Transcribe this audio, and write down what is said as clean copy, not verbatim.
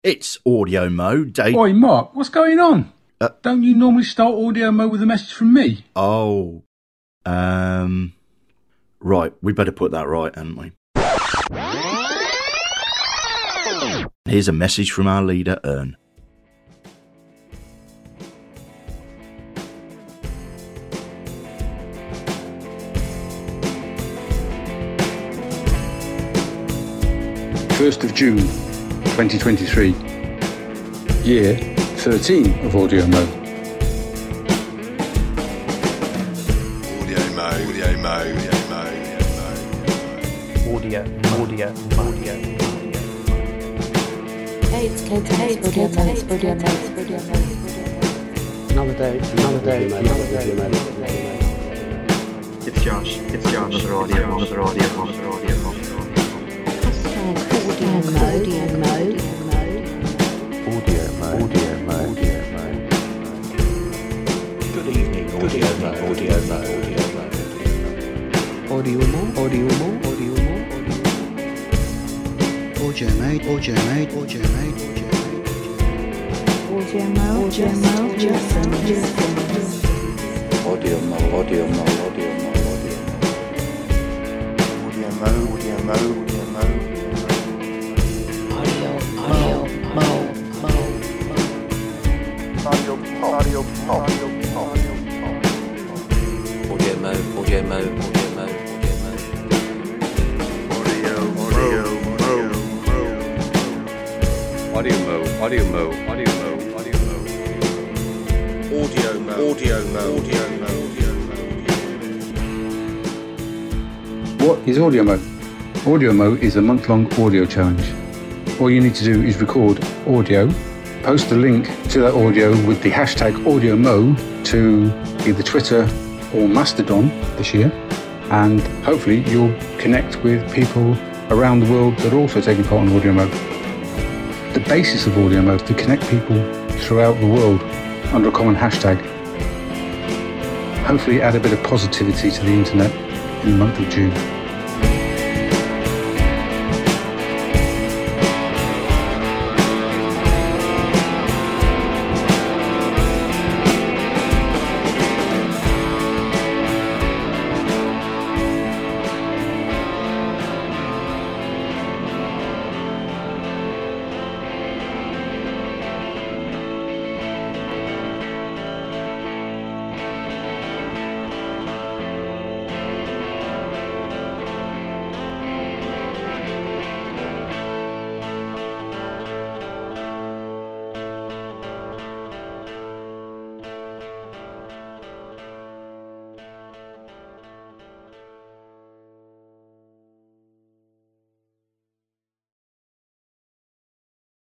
It's Audio Mo, Dave. Oi, Mark, what's going on? Don't you normally start Audio Mo with a message from me? Oh, right, we better put that right, hadn't we? Here's a message from our leader, Ern. First of June, 2023. Year 13 of Audio Mo. Audio Mo, Audio Mo, Audio Mo, Audio. Hey, it's Audio Mo. Another day. It's Josh, another audio. Audio Mo. Good evening, Audio Mo. Audio What is Audio Mo? Audio Mo is a month-long audio challenge. All you need to do is record audio, post a link to that audio with the hashtag AudioMo to either Twitter or Mastodon this year, and hopefully you'll connect with people around the world that are also taking part in Audio Mo. The basis of Audio Mo is to connect people throughout the world under a common hashtag. Hopefully add a bit of positivity to the internet in the month of June.